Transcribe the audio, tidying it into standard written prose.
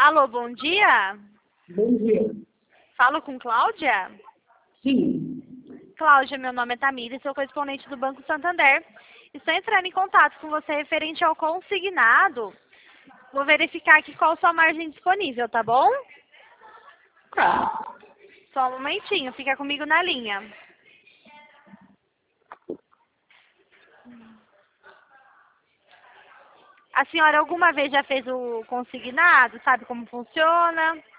Alô, bom dia. Bom dia. Falo com Cláudia? Sim. Cláudia, meu nome é Tamira e sou correspondente do Banco Santander. Estou entrando em contato com você referente ao consignado. Vou verificar aqui qual a sua margem disponível, tá bom? Tá. Só um momentinho, fica comigo na linha. A senhora alguma vez já fez o consignado? Sabe como funciona?